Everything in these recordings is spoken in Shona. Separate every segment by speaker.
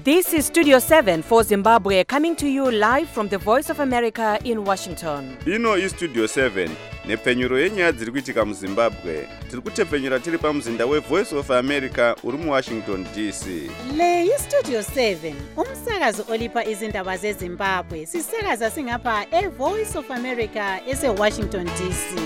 Speaker 1: This is Studio 7 for Zimbabwe, coming to you live from the Voice of America in Washington.
Speaker 2: Ino iStudio 7 nepfenyuro yenyaya dziri kuitika muZimbabwe. Tiri kutepfenyura tiri pamuzinda weVoice of America uri muWashington DC.
Speaker 3: Le iStudio 7 umsakazo olipa izindaba zeZimbabwe. Sisakaza singapha eVoice of America eseWashington DC.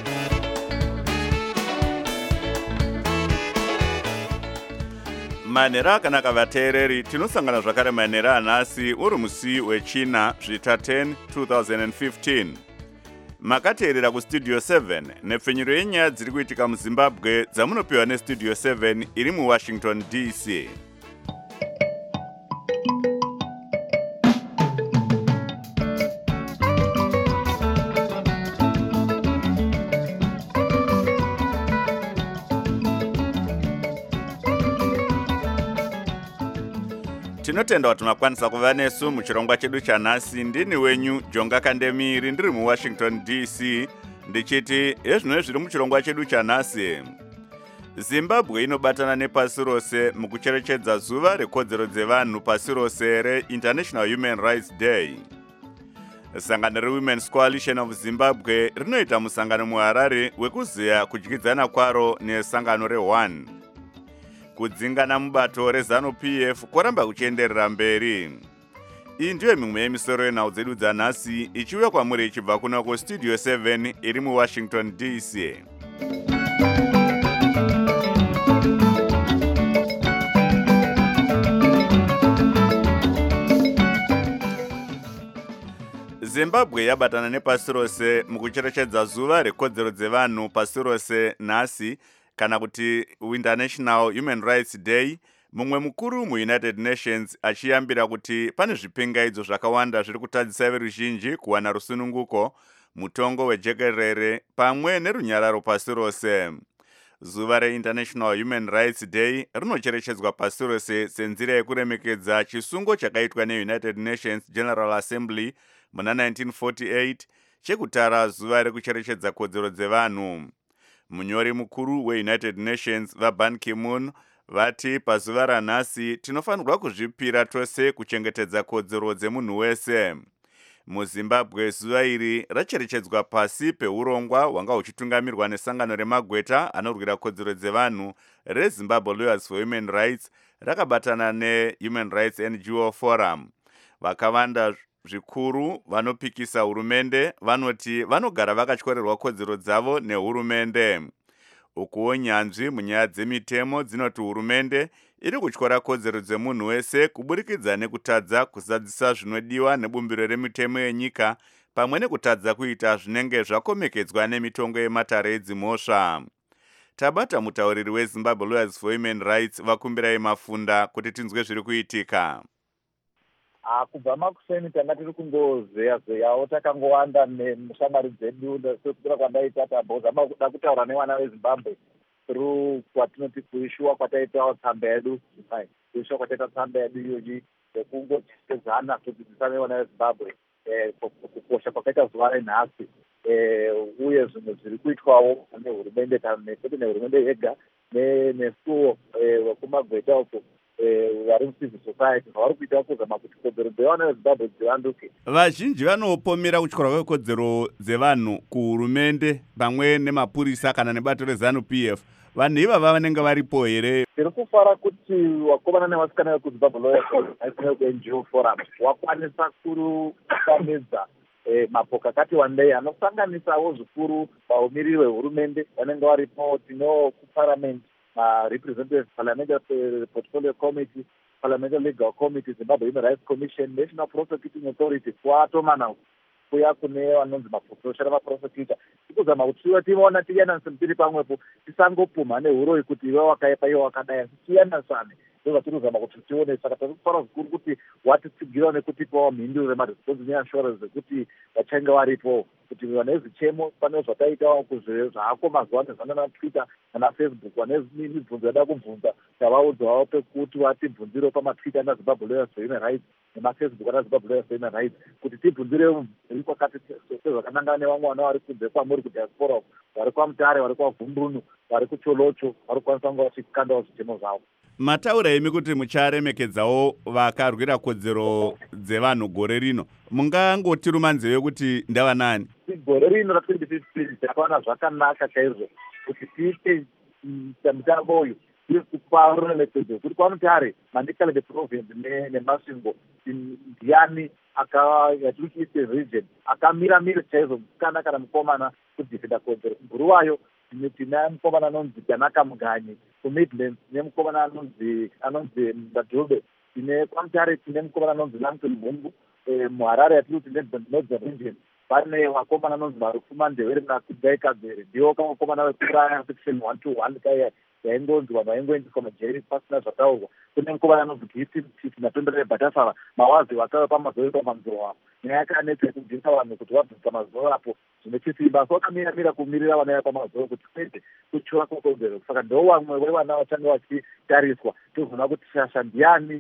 Speaker 2: Manera kana kavateereri tinosangana zvakare manera anhasi uri musi weChina zvita 10 2015. Makateerera kuStudio 7 nepfenyuro yenyaya dziri kuitika muZimbabwe dzamunopiwa neStudio 7 iri muWashington DC. Tinotenda kuti makwanisa kuva nesu muchirongwa chedu chanhasi. Ndini wenyu Jonga Kandemiri ndiri muWashington DC ndichiti ezvino zviri muchirongwa chedu chanhasi. Zimbabwe inobatana nepasi rose mukucherechedza zuva rekodzero dzevanhu pasi rose reInternational Human Rights Day. Sangano reWomen's Coalition of Zimbabwe rinoita musangano muHarare wekuzeya kudyidzana kwaro nesangano reOne. Kudzingana mubato reZANU-PF kwaramba kuchienderera mberi. Iyi ndiyo mimwe yemisoro yenhau dzedu dzanhasi ichiuya kwamuri ichibva kuno kuStudio 7 iri muWashington DC. Zimbabwe yabatana nepasi rose mukucherechedza zuva rekodzero dzevanhu pasi rose nhasi, kana kuti International Human Rights Day. Mumwe mukuru muUnited Nations achiyambira kuti pane zvipingaidzo zvakawanda zviri kutadzisa veruzhinji kuwana rusununguko, mutongo wejekerere pamwe nerunyararo pasi rose. Zuva reInternational Human Rights Day rinocherechedzwa pasi rose senzira yekuremekedza chisungo chakaitwa neUnited Nations General Assembly muna 1948 chekutara zuva rekucherechedza kodzero dzevanhu. Munyori mukuru weUnited Nations vaBan Ki-moon vati pazuva ranhasi tinofanirwa kuzvipira tose kuchengetedza kodzero dzemunhu wese. MuZimbabwe zuva iri racherechedzwa pasi peurongwa hwanga huchitungamirwa nesangano remagweta anorwira kodzero dzevanhu reZimbabwe Lawyers for Human Rights rakabatana neHuman Rights NGO Forum. Vakawanda zvikuru vanopikisa hurumende vanoti vanogara vakatyorerwa kodzero dzavo nehurumende. Ukuwo nyanzvi munyaya dzemitemo dzinoti hurumende iri kutyora kodzero dzemunhu wese kuburikidza nekutadza kuzadzisa zvinodiwa nebumbiro remitemo yenyika pamwe nekutadza kuita zvinenge zvakomekedzwa nemitongo yematare edzimhosva. Tabata mutauriri weZimbabwe Lawyers for Human Rights vakumbirai mafunda kuti tinzwe zviri kuitika.
Speaker 4: Kubva makuseni tanga tiri kungozeyawo takangowanda nemushamwari dzedu sekudira kwandaita tambozama kuda kutaura nevana veZimbabwe through kwatinoti kuishuwa kwataitawo tsamba yedu kuishuwa kwataita tsamba yedu iyoyi yekungochenjedzana kudzidzisa nevana veZimbabwe kukosha kwakaita zuva renhasi uye zvinhu zviri kuitwawo nehurumende kwete nehurumende yega nesuwo wekumagweta uko vari mucivil society vari kuita kuzama kuti kodzero dzevana veZimbabwe dzivanduke.
Speaker 2: Vazhinji vanopomera kutyora kwekodzero dzevanhu kuhurumende pamwe nemapurisa kana nebato reZANU-PF. Vanhu ivava vanenge varipo here?
Speaker 4: Tiri kufara kuti wakomana nevasikana vekuZimbabwe Lawyers NGO Forum wakwanisa kutamidza mapoka akati wandei anosanganisawo zvikuru vaumiriri vehurumende vanenge varipo. Tino kuparliament representatives, Parliamentary Portfolio Committee, Parliamentary Legal Committee, Zimbabwe Human Rights Commission, National Prosecuting Authority, kuatomana kuya kune vanonzi maprofessional maprosecutor. Tikuzama kuti tiona tiyananise tiri pamwepo tisangopumha nehuroyi kuti iwe wakaipa iwe wakadai, tiyanasane. Ndizvo tiri kuzama kuti tione. Saka tiri kufara zvikuru kuti watitsigira nekutipawo mhinduro remaresponse neassurance ekuti vachange varipo kuti vana vezichemo pane zvataitawo zvaako mazuva ano naTwitter naFacebook vane mibvunzo yada kubvunza tavaudzawo pekuti vatibvunzirewo pamatwitter naZimbabwe Lawyers for Human Rights nemafacebook ana Zimbabwe Lawyers for Human Rights kuti tibvunzire kwakati sezvakanangana nevamwe vana vari kunze kwamuri kudiaspora vari kwaMutare, vari kwaVhumbrunu, vari kuCholocho, vari kukwanisa kunge vachikandawo zvitemo zvavo.
Speaker 2: Mataura imi kuti mucharemekedzawo vakarwira kodzero dzevanhu gore rino, mungangotiruma nzeve kuti ndava nani?
Speaker 4: Gore rino ra2015 takaona zvakanaka chaizvo kuti tiite mutambo uyu iri kupa ruremekedzo kuti kwaMutare, Manicaland province neMasvingo ndiani yatiri kuite region akamira chaizvo musikana kana mukomana kudhifenda kodzero. Kuguruvayo tine mukomana anonzi Janaka Muganyi, kuMidlands tine mukomana anonzi Mbadube, tine kwaMutare tine mukomana anonzi Lamson Mhumbu, muHarare yatiri kuti Northern region pane vakomana anonzi Marufuma Ndevere naKudai Kabere, ndiwo kamukomana wekuraya section 121 kaya yaingonzi vanhu vaingoendeswa majeri pasina zvataurwa. Kune mukomana anonzi Giti Mtiti naTondere Bhatasara, mawazi vakawe pamazoro pamanzoro apo. Nyaya yakanetsa kudzidzisa vanhu kuti vabvisa mazoro apo zvine chisimba, so akamira kumirira vana pamazoro kuti kwete kuchiwa kwekodzero. Saka ndo vamwe vevana vachange vachitariswa tozoona kuti shasha ndiani.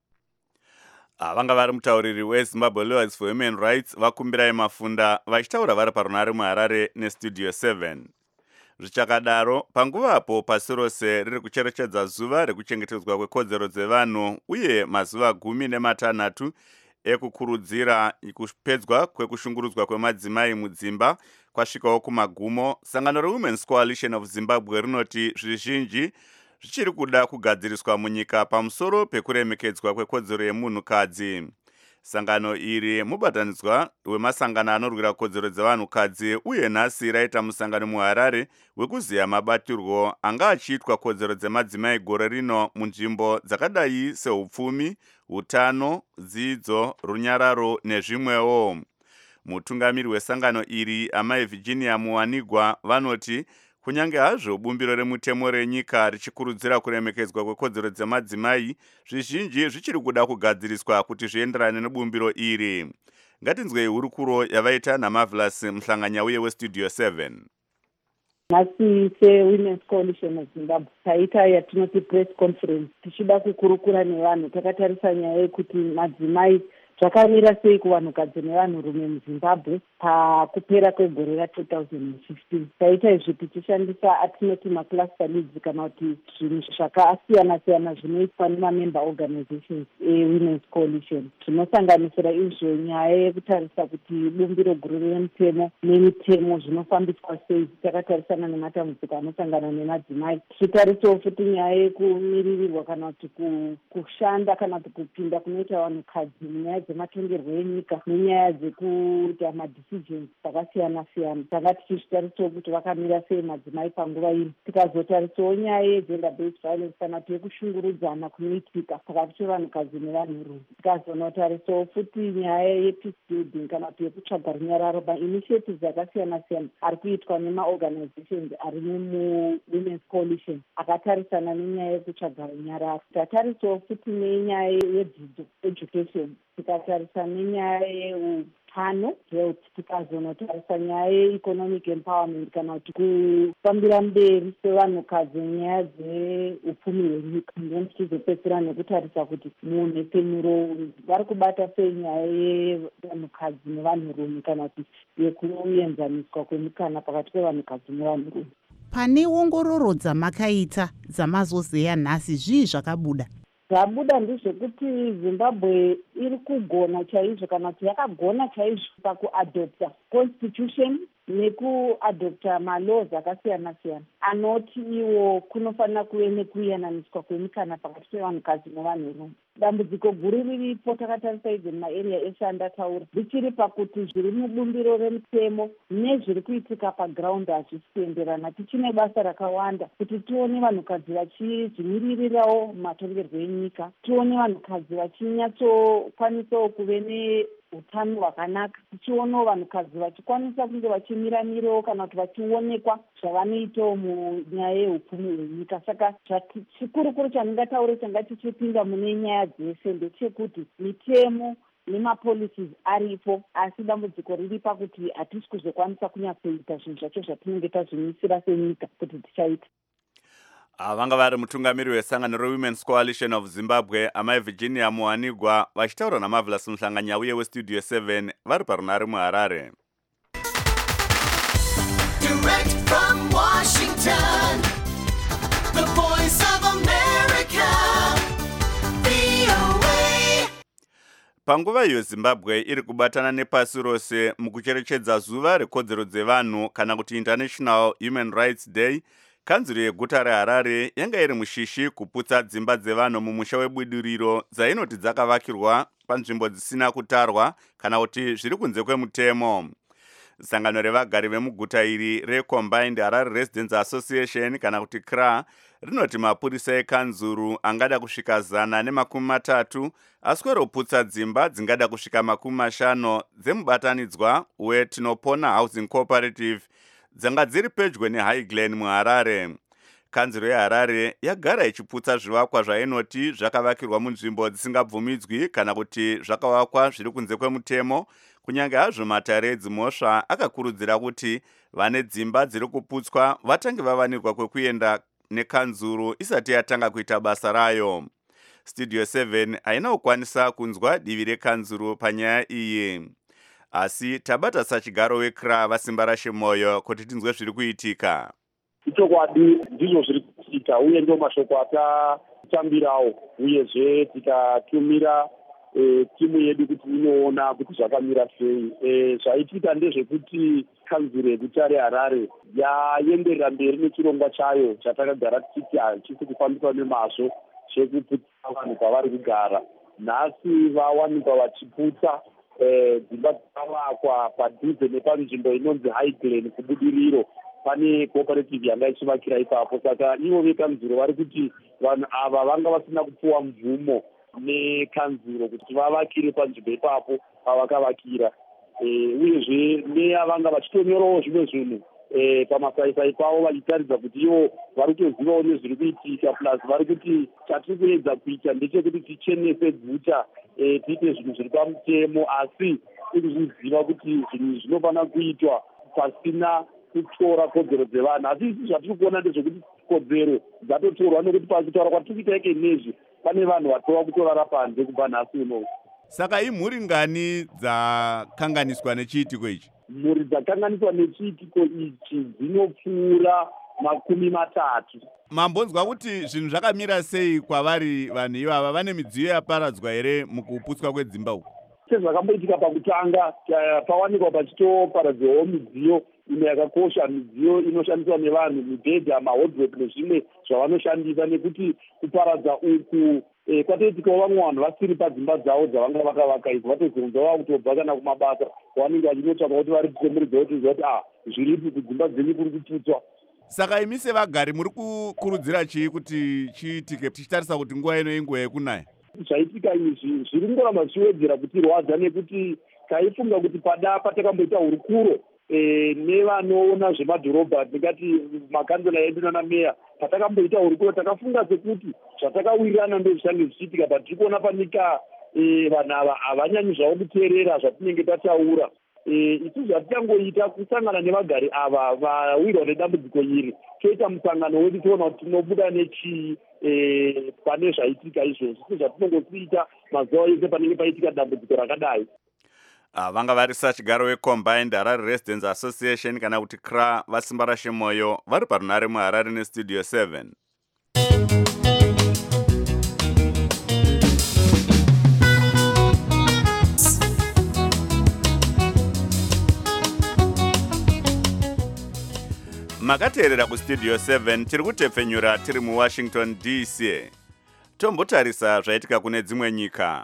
Speaker 2: Vanga vari mutauriri weZimbabwe Lawyers for Human Rights vakumbirai Mafunda vachitaura vari parunare muHarare neStudio 7. Zvichakadaro, panguvapo pasi rose riri kucherechedza zuva rekuchengetedzwa kwekodzero dzevanhu uye mazuva 16 ekukurudzira kupedzwa kwekushungurudzwa kwemadzimai mudzimba kwasvikawo kumagumo, sangano reWomen's Coalition of Zimbabwe rinoti zvizhinji zvichiri kuda kugadziriswa munyika pamusoro pekuremekedzwa kwekodzero yemunhukadzi. Sangano iri mubatanidzwa wemasangano anorwira kodzero dzevanhukadzi uye nhasi raita musangano muHarare wekuziya mabatirwo anga achiitwa kodzero dzemadzimai gore rino munzvimbo dzakadai seupfumi, utano, dzidzo, runyararo nezvimwewo. Mutungamiri wesangano iri amai Virginia Muwanigwa vanoti kunyange hazvo bumbiro remutemo renyika richikurudzira kuremekedzwa kwekodzero dzemadzimai, zvizhinji zvichiri kuda kugadziriswa kuti zvienderane nebumbiro iri. Ngatinzwei hurukuro yavaita naMarvelous Mhlanganyauye weStudio 7.
Speaker 5: Nhasi seWomen's Coalition of Zimbabwe taita yatinoti press conference tichida kukurukura nevanhu. Takatarisa nyaya yekuti madzimai zvakamira sei kuvanhukadzi nevanhurume muZimbabwe pakupera kwegore ra2015. Taita izvi tichishandisa atinoti macluster leads kana kuti zvinhu zvakasiyana-siyana zvinoitwa nemamember organizations eWomen's Coalition. Zvinosanganisira izvo nyaya yekutarisa kuti bumbiro guru remutemo nemitemo zvinofambiswa sei. Takatarisana nematambudziko anosangana nemadzimai. Tichitarisawo futi nyaya yekumiririrwa kana kuti kushanda kana kuti kupinda kunoita vanhukadzi munyaya dzematongerwo enyika nenyaya dzekuita madecisions dzakasiyana-siyana. Tanga tichizvitarisawo kuti vakamira sei madzimai panguva ino. Tikazotarisawo nyaya yegender based violence kana kuti yekushungurudzana kunoitika pakati pevanhukadzi nevanhurume. Tikazonotarisawo futi nyaya yepeace building kana kuti yekutsvaga runyararo mainitiatives akasiyana-siyana ari kuitwa nemaorganizations ari muWomen's Coalition akatarisana nenyaya yekutsvaga runyararo. Tatarisawo futi nenyaya yedzidzo education, tikatarisa nenyaya yeutano health, tikazonotarisa nyaya yeeconomic empowerment kana kuti kufambira mberi sevanhukadzi nyaya dzeupfumi hwenyika. Ndeni tichizopedzisira nekutarisa kuti munhepfemuro vari kubata sei nyaya yevanhukadzi nevanhurume kana kuti yekuenzaniswa kwemikana pakati pevanhukadzi nevanhurume.
Speaker 3: Pane ongororo dzamakaita dzamazozeya nhasi, zvii zvakabuda?
Speaker 5: Zvabuda ndezvekuti Zimbabwe iri kugona chaizvo kana kuti yakagona chaizvo pakuadopta constitution nekuadopta malaws akasiyana-siyana anoti iwo kunofanira kuve nekuyananiswa kwemikana pakati pevanhukadzi nevanhurume. Dambudziko guru riripo takatarisa izvo mumaarea eshe andataura richiri pakuti zviri mubumbiro remutemo nezviri kuitika paground hazvisi kuenderana. Tichine basa rakawanda kuti tione vanhukadzi vachizvimiririrawo matongerwo enyika, tione vanhukadzi vachinyatsokwanisa kuve neutano hwakanaka, tichionawo vanhukadzi vachikwanisa kunge vachimiramirawo kana kuti vachionekwa zvavanoitawo munyaya yeupfumi hwenyika. Saka chikurukuru chandingataura changa tichipinda mune nyaya dzese ndechekuti mitemo nemapolicies aripo, asi dambudziko riri pakuti hatisi kuzokwanisa kunyatsoita zvinhu zvacho zvatinenge tazvimisira senyika kuti tichaita.
Speaker 2: Vanga vari mutungamiri wesangano reWomen's Coalition of Zimbabwe amai Virginia Muhanigwa vachitaura naMarvelous Muhlanganya uye weStudio 7 vari parunare muHarare.
Speaker 6: Direct from Washington, the voice of America, VOA.
Speaker 2: Panguva iyo Zimbabwe iri kubatana nepasi rose mukucherechedza zuva rekodzero dzevanhu kana kuti International Human Rights Day, kanzuro yeguta reHarare yanga iri mushishi kuputsa dzimba dzevanhu mumusha webudiriro dzainoti dzakavakirwa panzvimbo dzisina kutarwa kana kuti zviri kunze kwemutemo. Sangano revagari vemuguta iri reCombined Harare Residents Association kana kuti CRA rinoti mapurisa ekanzuru angada kusvika 130 aswera kuputsa dzimba dzingada kusvika 50 dzemubatanidzwa weTinopona Housing Cooperative dzanga dziri pedyo neHighglen muHarare. Kanzuro yeHarare yagara ichiputsa zvivakwa zvainoti zvakavakirwa munzvimbo dzisingabvumidzwi kana kuti zvakavakwa zviri kunze kwemutemo, kunyange hazvo Matare Dzimosva akakurudzira kuti vane dzimba dziri kuputswa vatange vavanirwa kwekuenda nekanzuru isati yatanga kuita basa rayo. Studio 7 haina kukwanisa kunzwa divi rekanzuru panyaya iyi. Asi tabata sachigaro weCRA vasimba rashe moyo kuti tinzwe zviri kuitika.
Speaker 7: Ichokwadi ndizvo zviri kuitika uye ndo mashoko atatambirawo uyezve tikatumira timu yedu kuti inoona kuti zvakamira sei. Zvaitika ndezvekuti kanzuro yeguta reHarare yaenderera mberi nechirongwa chayo chatakagara tichiti hachisi kufambiswa nemazvo chekuputsa vanhu kwavari kugara. Nhasi vawanikwa vachiputsa dzimba dzakavakwa padhuze nepanzvimbo inonzi Highglen kubudiriro. Pane cooperative yanga ichivakira ipapo, saka ivo vekanzuro vari kuti vanhu ava vanga vasina kupuwa mvumo nekanzuro kuti vavakire panzvimbo ipapo pavakavakira. Uyezve neavanga vachitonyorawo zvimwe zvinhu pamasaisai pavo vachitaridza kuti ivo vari kutozivawo nezviri kuitika, plus vari kuti chatiri kuedza kuita ndechekuti tichenese guta, tiite zvinhu zviri pamutemo, asi tiri kuziva kuti zvinhu zvinofanira kuitwa pasina kutora kodzero dzevanhu. Asi isi zvatiri kuona ndezvekuti kodzero dzatotorwa nekuti pakutaura kwatiri kuita ike nezvi pane vanhu vatova kutorara panze kubva nhasi unowu.
Speaker 2: Saka imhuri ngani dzakanganiswa nechiitiko ichi?
Speaker 7: Mhuri dzakanganiswa nechiitiko ichi dzinopfuura 30.
Speaker 2: Mambonzwa kuti zvinhu zvakamira sei kwavari vanhu ivava? Vane midziyo yaparadzwa here mukuputswa kwedzimba uku?
Speaker 7: Sezvakamboitika pakutanga, pawanikwa pachitoparadzwawo midziyo imwe yakakosha, midziyo inoshandiswa nevanhu, mibhedha, mahodhropu nezvimwe zvavanoshandisa, nekuti kuparadza uku kwatoitikawo vamwe vanhu vasiri padzimba dzavo dzavanga vakavaka izvo vatozonza vava kutobva kana kumabasa kwavanenge vachinotsvaka kuti vari kusemurudza kuti zviva kuti zviripi kudzimba dzenyu kuri kuputswa.
Speaker 2: Saka imi sevagari muri kukurudzira chii kuti chiitike tichitarisa kuti nguva ino inguva yekunaya?
Speaker 7: Zvaitika izvi zviri kungoramba zvichiwedzera kutirwadza, nekuti taifunga kuti patakamboita hurukuro nevanoona zvemadhorobha, ndingati makanzela edu nana meya, patakamboita hurukuro takafunga sekuti zvatakawirirana ndozvichange zvichiitika, but tiri kuona panyika vanhu ava havanyanyi zvavo kuteerera zvatinenge tataura. Isi zvatitangoita kusangana nevagari ava vawirwa nedambudziko iri, toita musangano wedu toona kuti tinobuda nechii pane zvaitika izvozvo. Isi zvatinongosiita mazuva ese panenge paitika dambudziko rakadai.
Speaker 2: Vanga vari sachigaro weCombined Harare Residents Association kana kuti CRA vasimba rashe moyo vari parunare muHarare neStudio 7. Makateerera kuStudio 7 tiri kutepfenyura tiri muWashington DC. Tombotarisa zvaitika kune dzimwe nyika.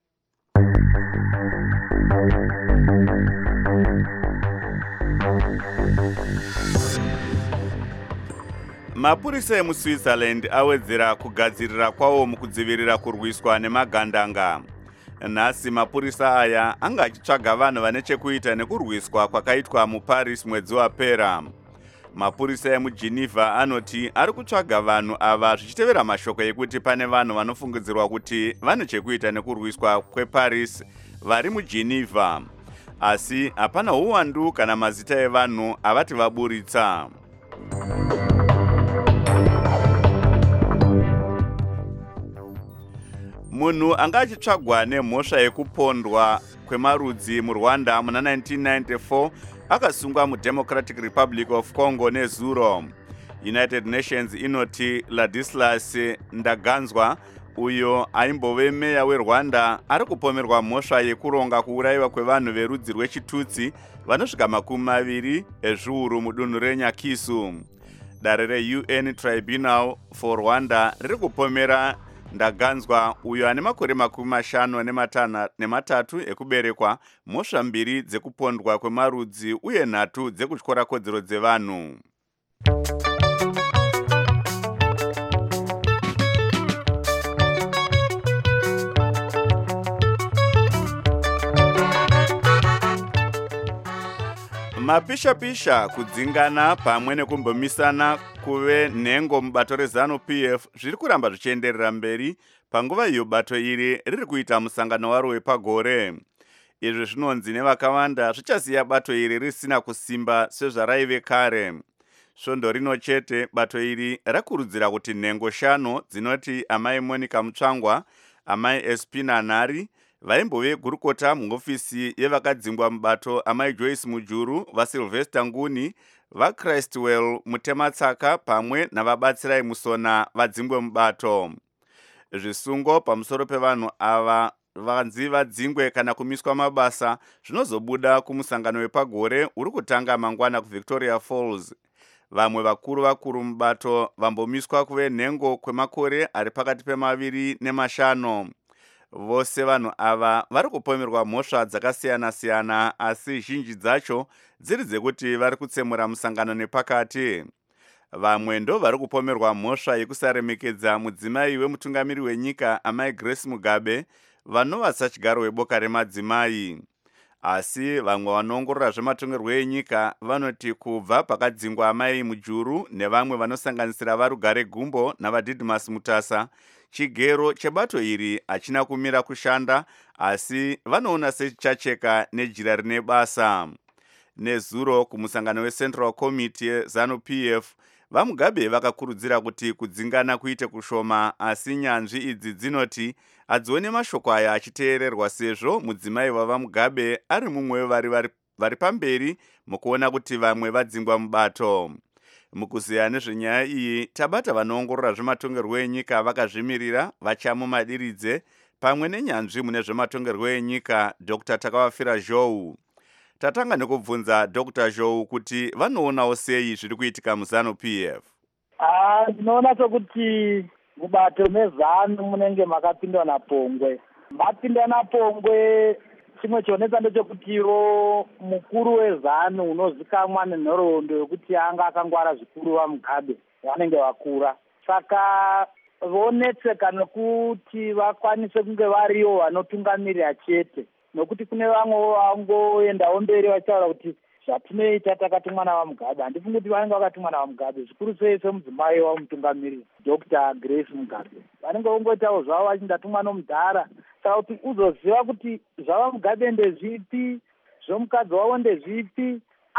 Speaker 2: Mapurisa emuSwitzerland awedzera kugadzirira kwawo mukudzivirira kurwiswa nemagandanga. Nhasi mapurisa aya anga achitsvaga vanhu vane chekuita nekurwiswa kwakaitwa muParis mwedzi wapera. Mapurisa emuGeneva anoti ari kutsvaga vanhu ava zvichitevera mashoko ekuti pane vanhu vanofungidzirwa kuti vane chekuita nekurwiswa kweParis vari muGeneva. Asi hapana uwandu kana mazita evanhu avati vaburitsa. munhu anga achitsvagwa nemhosva yekupondwa kwemarudzi muRwanda muna 1994 akasungwa muDemocratic Republic of Congo nezuro. United Nations inoti Ladislas Ndaganzwa uyo aimbove meya weRwanda ari kupomerwa mhosva yekuronga kuurayiwa kwevanhu verudzi rwechitutsi vanosvika 20 ezviuru mudunhu reNyakisu. Dare reUN Tribunal for Rwanda riri kupomera Ndaganzwa uyo ane makore 53 ekuberekwa mhosva 2 dzekupondwa kwemarudzi uye 3 dzekutyora kodzero dzevanhu. Mapisha-pisha kudzingana pamwe nekumbomisana kuve nhengo mubato reZANU-PF zviri kuramba zvichienderera mberi panguva iyo bato iri riri kuita musangano waro wepagore. Izvi zvinonzi nevakawanda zvichasiya bato iri risina kusimba sezvaraive kare. Svondo rino chete bato iri rakurudzira kuti nhengo 5 dzinoti amai Monica Mutsvangwa, amai Espina Nhari, vaimbove gurukota muhofisi yevakadzingwa mubato amai Joyce Mujuru, vaSylvester Nguni, vaChristwell Mutematsaka pamwe navabatsirai Musona vadzingwe mubato. Zvisungo pamusoro pevanhu ava vanzi vadzingwe kana kumiswa mabasa zvinozobuda kumusangano wepagore uri kutanga mangwana kuVictoria Falls. Vamwe vakuru mubato vambomiswa kuve nhengo kwemakore ari pakati pe2 ne5. Vose vanhu ava vari kupomerwa mhosva dzakasiyana-siyana asi zhinji dzacho dziri dzekuti vari kutsemura musangano nepakati. Vamwe ndo vari kupomerwa mhosva yekusaremekedza mudzimai wemutungamiri wenyika amai Grace Mugabe vanova sachigaro weboka remadzimai. Asi vamwe vanoongorora zvematongerwo enyika vanoti kubva pakadzingwa amai Mujuru nevamwe vanosanganisira vaRugare Gumbo navaDidmus Mutasa, chigero chebato iri hachina kumira kushanda asi vanoona sechichacheka nejira rine basa. Nezuro kumusangano weCentral Committee ZANU-PF vaMugabe vakakurudzira kuti kudzingana kuite kushoma asi nyanzvi idzi dzinoti hadzione mashoko aya achiteererwa sezvo mudzimai wavaMugabe ari mumwe vari pamberi mukuona kuti vamwe vadzingwa mubato. Mukuziya nezvenyaya iyi tabata vanoongorora zvematongerwo enyika vakazvimirira vachamumadiridze pamwe nenyanzvi mune zvematongerwo enyika Dr. Takawafira Zhou. Tatanga nekubvunza Dr. Zhou kuti vanoonawo sei zviri kuitika muZANU-PF.
Speaker 8: Ndinoona sokuti mubato mezanu munenge makapindwa napongwe. Mapinda napongwe chimwe chionesa ndechekutiwo mukuru wezanu unozikamwa nenhoroondo yokuti anga akangwara zvikuru vaMugabe vanenge vakura. Saka vonetseka nekuti vakwanise kunge variyo vanotungamirira chete. Nokuti kune vamwe vangoendawo mberi vachitaura kuti zvatinoita takatumwa navaMugabe. Handifungi kuti vanenge vakatumwa navaMugabe zvikuru sei semudzimai wamutungamiriri Dr. Grace Mugabe. Vanenge vongoitawo zvavo vachindatumwa nomudhara. Saka kuti uzoziva kuti zvavaMugabe ndezvipi, zvomukadzi wavo ndezvipi,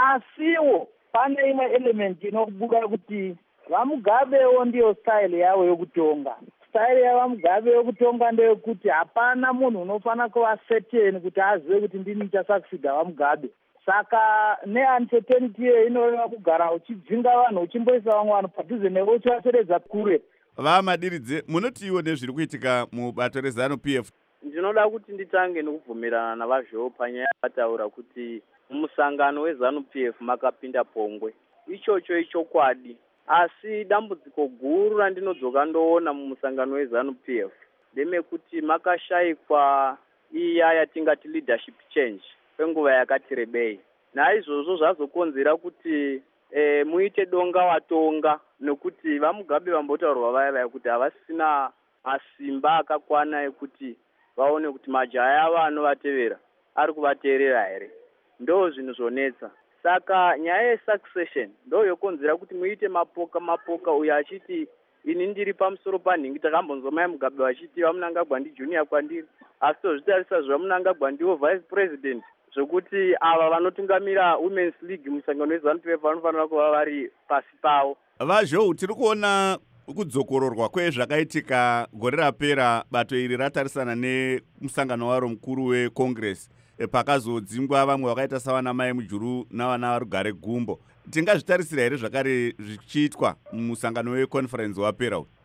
Speaker 8: asiwo pane imwe element inobuda kuti vaMugabewo ndiyo style yavo yokutonga. Style yavaMugabe yokutonga ndeyekuti hapana munhu unofana kuva certain kuti azive kuti ndini ndichasakisida vaMugabe. Saka neuncertainty iyo inoreva kugara uchidzinga vanhu uchimboisa vamwe vanhu padhuze nevo uchivateredza kure.
Speaker 2: Vamadiridze, munoti iwo nezviri kuitika mubato reZANU-PF?
Speaker 9: Ndinoda kuti nditange nekubvumirana navazvo panyaya yavataura kuti mumusangano weZANU-PF makapinda pongwe. Ichocho ichokwadi. Asi dambudziko guru randinodzoka ndoona mumusangano weZANU-PF ndemekuti makashayikwa iya yatingati leadership change kwenguva yakati rebei. Naizvozvo zvazokonzera kuti muite donga watonga nokuti vaMugabe vambotaurwa vaya kuti havasina masimba akakwana ekuti vaone kuti majaya avo anovatevera ari kuvateerera here. Ndo zvinhu zvonetsa. Saka nyaya yesuccession ndo yokonzera kuti muite mapoka uyo achiti ini ndiri pamusoro panhingi. Takambonzwa Mugabe vachiti vaMunangagwa ndi junior kwandiri, asi tozvitarisa zvaMunangagwa ndiwo vice president, zvokuti ava vanotungamira Women's League musangano weZANU-PF vanofanira kuva vari pasi pavo.
Speaker 2: Vazhou, tiri kuona kudzokororwa kwezvakaitika gore rapera, bato iri ratarisana nemusangano waro mukuru wecongress pakazodzingwa vamwe vakaita savana mai mujuru navana varugare gumbo. Tingazvitarisira here zvakare zvichiitwa mumusangano weconference wapera uyu?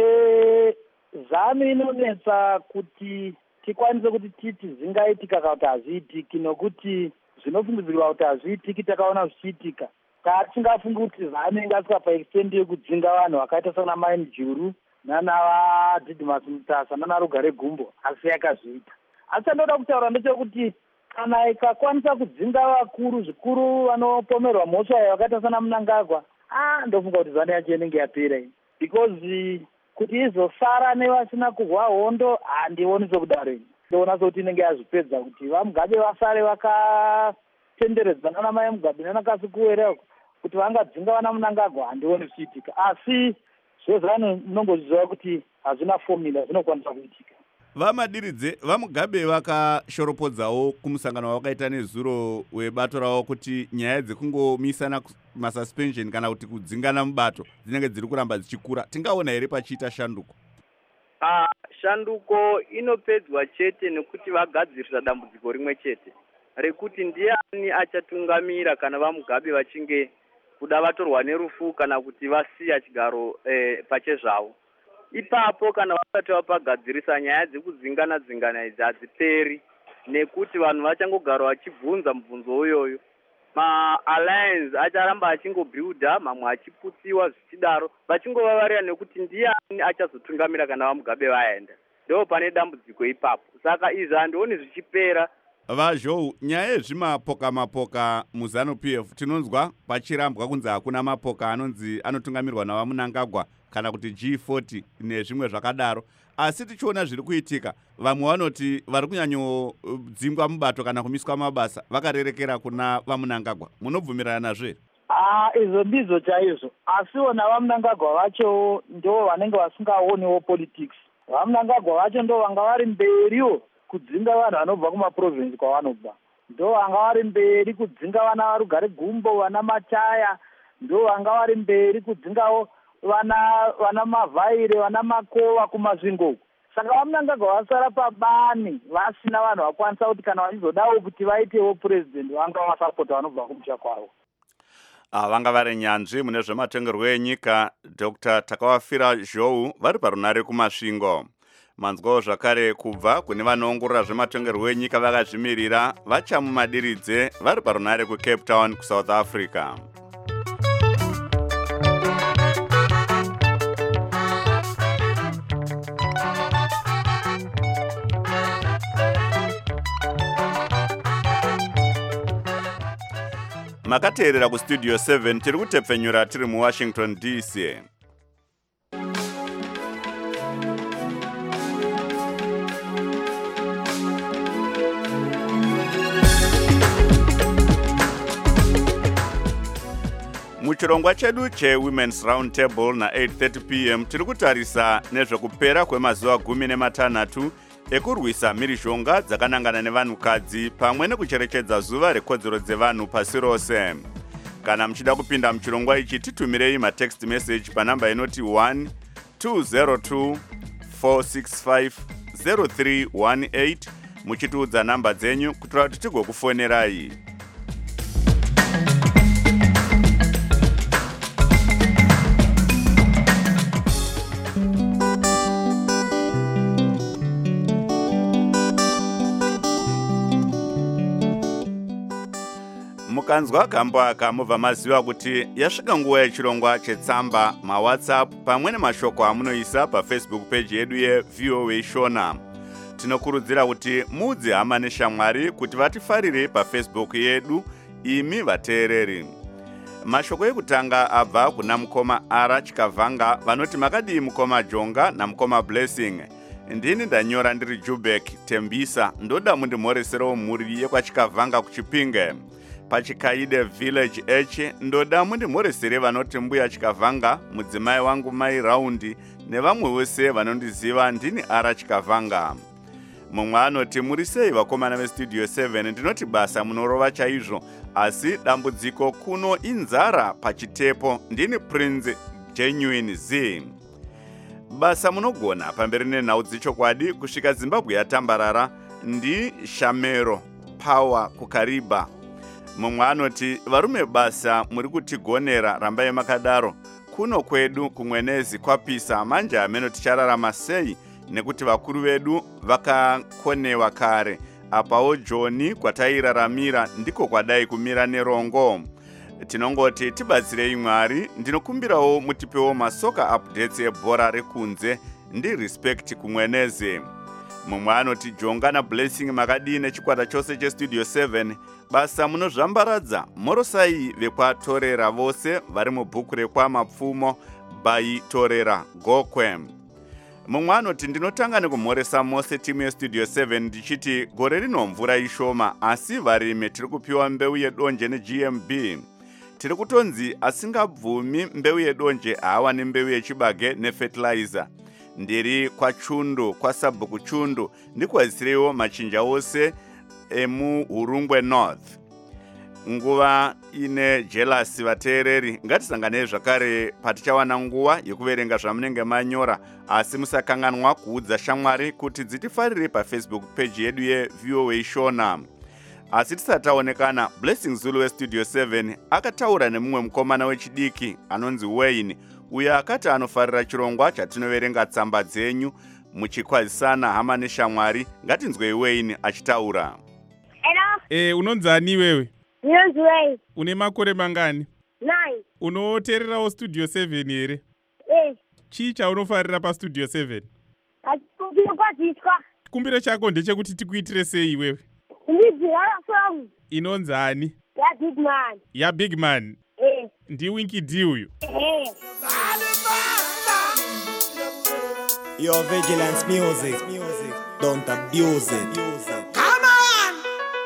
Speaker 8: Zano inonetsa kuti tikwanise kuti titi zvingaitika kana kuti hazviitiki, nokuti zvinofungidzirwa kuti hazviitiki takaona zvichiitika. Tatingafungi kuti zano ingasvika paextendi yekudzinga vanhu vakaita sana mai mujuru nanavadhidhimas mutasa nanarugare gumbo, asi yakazviita. Asi andoda kutaura ndechekuti kana ikakwanisa kudzinga vakuru zvikuru vanopomerwa mhosva vakaita sana Mnangagwa, ndofunga kuti zano yacho inenge yapera, because kuti izosara nevasina kurwa hondo handioni sokudaro. Ndoona sokuti inenge yazvipedza kuti vaMugabe vasare vakatenderedzana namai Mugabe nanakasikuwere kuti vangadzinga vana Mnangagwa, handioni zvichiitika. Asi zvezano munongozviziva kuti hazvina formula, zvinokwanisa kuitika.
Speaker 2: Vamadiridze vaMugabe vakashoropodzawo kumusangano wakaita nezuro webato ravo kuti nyaya dzekungomisana masuspension kana kuti kudzingana mubato dzinenge dziri kuramba dzichikura. Tingaona here pachiita shanduko?
Speaker 9: Shanduko inopedzwa chete nekuti vagadzirisa dambudziko rimwe chete rekuti ndiani achatungamira kana vaMugabe vachinge kuda vatorwa nerufu kana kuti vasiya chigaro pachezvavo. Ipapo kana vasati vapagadzirisa nyaya dzekudzingana idzi hadziperi, nekuti vanhu vachangogara vachibvunza mubvunzo uyoyo. Ma-alliance acharamba achingobuilda, mamwe achiputsiwa zvichidaro, vachingova variya nekuti ndiani achazotungamira kana vaMugabe vaenda. Ndo pane dambudziko ipapo. Saka izvi handioni zvichipera.
Speaker 2: Vazhou, nyaya yezvimapoka muzanu PF tinonzwa pachirambwa kunzi hakuna mapoka anonzi anotungamirwa navaMnangagwa kana kuti G40 nezvimwe zvakadaro. Asi tichiona zviri kuitika, vamwe vanoti vari kunyanyodzingwa mubato kana kumiswa mabasa vakarerekera kuna vaMnangagwa. Munobvumirana nazvo?
Speaker 8: Izvo ndizvo chaizvo. Asi vona vaMnangagwa vacho ndo vanenge vasingaoniwo politics. VaMnangagwa vacho ndo vanga vari mberiwo kudzinga vanhu vanobva kumaprovinsi kwavanobva. Ndo vanga vari mberi kudzinga vana varugare gumbo, vana Machaya, ndo vanga vari mberi kudzingawo vana Mavhaire, vana Makova kumasvingo. Saka vaMnangagwa vasara pabani vasina vanhu vakwanisa kuti kana vachizodawo kuti vaitewo president vanga vasapota vanobva kumusha kwavo.
Speaker 2: Vanga vari nyanzvi mune zvematongerwo enyika Dr. Takawafira Zhou vari parunare kumasvingo. Manzwawo zvakare kubva kune vanoongorora zvematongerwo enyika vakazvimirira vachamumadiridze vari parunare kuCape Town kuSouth Africa. Makateerera kustudio 7 tiri kutepfenyura tiri muWashington DC. Muchirongwa chedu cheWomen's Roundtable na 8:30 p.m. tiri kutarisa nezvekupera kwemazuva 16 ekurwisa mhirizhonga dzakanangana nevanhukadzi pamwe nekucherechedza zuva rekodzero dzevanhu pasi rose. Kana muchida kupinda muchirongwa ichi titumirei matext message panamba inoti 1-202-465-0318 muchitiudza namba dzenyu kuitira kuti tigokufonerai. Mukanzwa kambo aka mubva maziva kuti yasvika nguva yechirongwa chetsamba, maWhatsApp pamwe nemashoko amunoisa paFacebook page yedu yeVOA Shona. Tinokurudzira kuti mudzi hama neshamwari kuti vatifarire paFacebook yedu imi vateereri. Mashoko ekutanga abva kuna mukoma Ara Chikavanga vanoti makadii mukoma Jonga namukoma Blessing. Ndini ndanyora ndiri Jubek Tembisa ndoda mundimhoreserewo mhuri yekwachikavanga kuChipinge. Pachikaide Village H ndoda mundimhoresere vanoti mbuya Chikavanga, mudzimai wangu Mai Raundi nevamwe vose vanondiziva ndini Ara Chikavanga. Mumwe anoti muri sei vakomana vestudio 7 ndinoti basa munorova chaizvo asi dambudziko kuno inzara pachitepo ndini Prince Genuine Z. basa munogona pamberi nenhau dzechokwadi kusvika Zimbabwe yatambarara ndiShamero Power kuKariba. Mumwe anoti varume basa muri kutigonera, rambai makadaro. Kuno kwedu kumwenezi kwapisa, manje ameno tichararama sei nekuti vakuru vedu vakakonewa kare. Apawo Joni kwatairaramira ndiko kwadai kumira nerongo. Tinongoti tibatsirei Mwari. Ndinokumbirawo mutipewo masoka updates ebhora rekunze ndi respect kumwenezi. Mumwe anoti Jonga na Blessing makadini chikwata chose chestudio 7 basa munozvambaradza morosai vekwatorera vose vari mubhuku rekwamapfumo by Torera Gokwe. Mumwe anoti ndinotanga nekumhoresa mose timu yestudio 7 ndichiti gore rino mvura ishoma, asi varimi tiri kupiwa mbeu yedonje neGMB. Tiri kutonzi asingabvumi mbeu yedonje haawani mbeu yechibage nefertilizer. Ndiri kwaChundu, kwaSabhuku Chundu, ndikwazisirewo machinja ose emuHurungwe North. Nguva ine jealous vateereri, ngatisanganei zvakare patichawana nguva yekuverenga zvamunenge manyora, asi musakanganwa kuudza shamwari kuti dzitifarire paFacebook page yedu yeVOA Shona. Asi tisati taonekana, Blessing Zulu westudio 7 akataura nemumwe mukomana wechidiki anonzi Wayne, uyo akati anofarira chirongwa chatinoverenga tsamba dzenyu muchikwazisana hama neshamwari. Ngatinzwei Wayne achitaura.
Speaker 10: Hello. Unonzani wewe?
Speaker 11: Ndinonzi Wayne.
Speaker 10: Une makore mangani?
Speaker 11: 9.
Speaker 10: Unoteererawo studio 7 here? Chii chaunofarira pastudio 7?
Speaker 11: Kukwaziswa.
Speaker 10: Chikumbiro chako ndechekuti tikuitire sei wewe?
Speaker 11: Ndidzira song.
Speaker 10: Inonzani?
Speaker 11: Ya Big Man.
Speaker 10: Ya Big Man? Ndi Winky D uyu?
Speaker 6: Your vigilance music. Don't abuse it.
Speaker 12: Come on!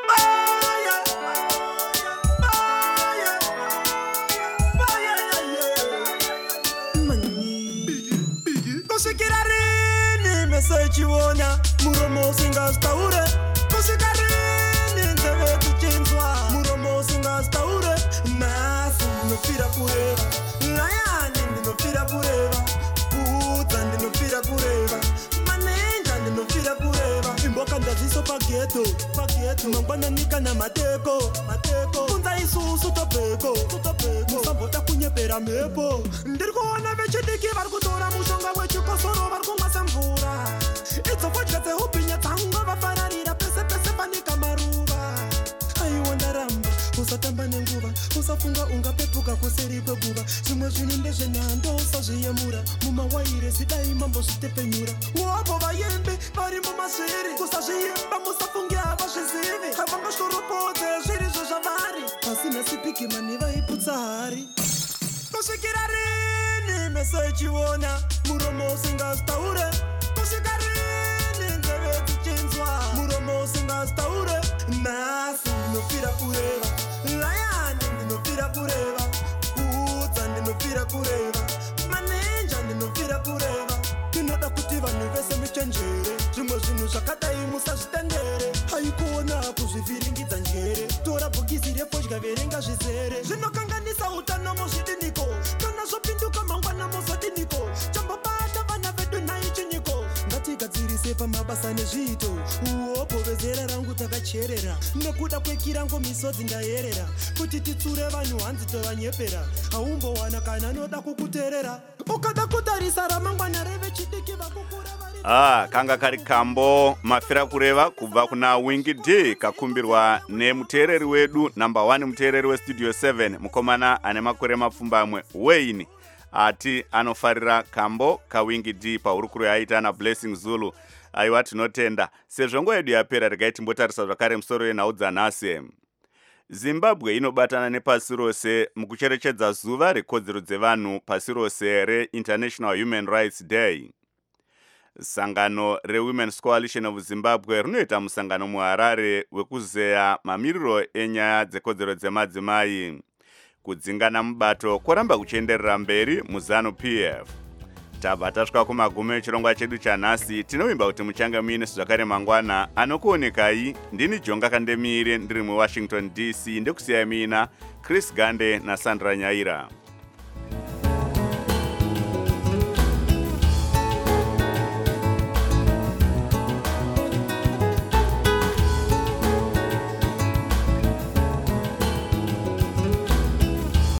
Speaker 12: Kusvikira rini meso ichiona muromo usingastaure? Kusvika rini nzeve kuchinzwa muromo usingastaure? Nhasi ndinofira kureva, Layani ndinofira kureva, Kuudza ndinofira kureva, Manenja ndinofira kureva, Imboka ndaziso pageto, mangwanani kana mateko, kunza isusu topeko, musambota kunyepera mhepo. Ndiri kuona vechidiki vari kutora mushonga wechikosoro vari kumwa semvura. Idzofodya dzehupinya dzangu vafararira pese pese panika maruva. Aiwa ndaramba, usatamba nenguva, usafunga ungapepuka kuseri kweguva. Zvimwe zvinhu ndezvenhando usazviyemura, mumawaire zidai mambo zvitepenyura. Wapo vayembe vari mumasviri, kusazviyemba musafunge havazvizivi. Havangashoropodze zvirizvo zvavari, pasina sipikimani vaiputsa hari. Kusvikira rini meso ichiona muromo usingastaure? Kusvika rini nzeve dzichinzwa muromo usingastaure? Nhasi ndinofira kureva, Layani ndinofira kureva, Kuudza ndinofira kureva, Manenja ndinofira kureva. Ndinoda kuti vanhu vese muchenjere, zvimwe zvinhu zvakadai musazvitendere. Haikuona kuzvivhiringidza njere, tora bhokisi refodya verenga zvizere. Zvinokanganisa utano muzvidiniko, kana zvopinduka mangwana muzodiniko. Chambobata vana vedu nhai chinyiko, ngatigadzirise pamabasa nezviito. Uopo vezera rangu takacherera, nekuda kwekirango misodzi ndayerera, kuti titsure vanhu hanzi tovanyepera. Haumbowana kana noda kukuteerera, ukada kutarisa ramangwana revechidiki vakukura vari.
Speaker 2: Kanga kari kambo mafira kureva kubva kuna Winky D kakumbirwa nemuteereri wedu number 1 muteereri westudio 7 mukomana ane makore mapfumbamwe Wayne ati anofarira kambo kaWinky D paurukuru yaita na Blessing Zulu. Aiwa tinotenda. Sezvo nguva yedu yapera, regai timbotarisa zvakare musoro yenhau dzanhasi. Zimbabwe inobatana nepasi rose mukucherechedza zuva rekodzero dzevanhu pasi rose reInternational Human Rights Day. Sangano reWomen's Coalition of Zimbabwe rinoita musangano muHarare wekuzeya mamiriro enyaya dzekodzero dzemadzimai. Kudzingana mubato kwaramba kuchienderera mberi muZANU-PF. Tabva tasvika kumagumo echirongwa chedu chanhasi. Tinovimba kuti muchange muine zvakare mangwana. Anokuonekai ndini Jonga Kandemire ndiri muWashington DC, ndekusiyai mina Chris Gande naSandra Nyaira.